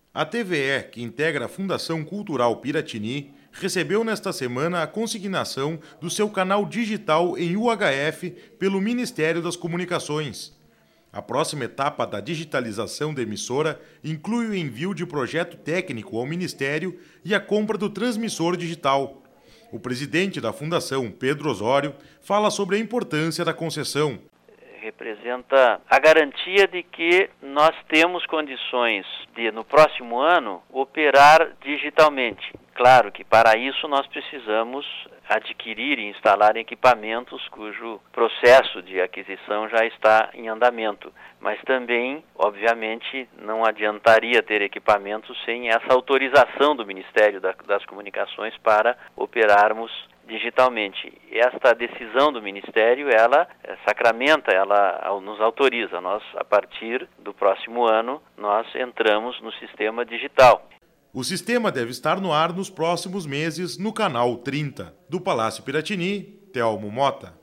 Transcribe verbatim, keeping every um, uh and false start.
A T V E, que integra a Fundação Cultural Piratini, recebeu nesta semana a consignação do seu canal digital em U H F pelo Ministério das Comunicações. A próxima etapa da digitalização da emissora inclui o envio de projeto técnico ao Ministério e a compra do transmissor digital. O presidente da Fundação, Pedro Osório, fala sobre a importância da concessão. Representa a garantia de que nós temos condições de, no próximo ano, operar digitalmente. Claro que para isso nós precisamos adquirir e instalar equipamentos cujo processo de aquisição já está em andamento. Mas também, obviamente, não adiantaria ter equipamentos sem essa autorização do Ministério das Comunicações para operarmos digitalmente. Esta decisão do Ministério, ela sacramenta, ela nos autoriza. Nós, a partir do próximo ano, nós entramos no sistema digital. O sistema deve estar no ar nos próximos meses no canal trinta. Do Palácio Piratini, Telmo Mota.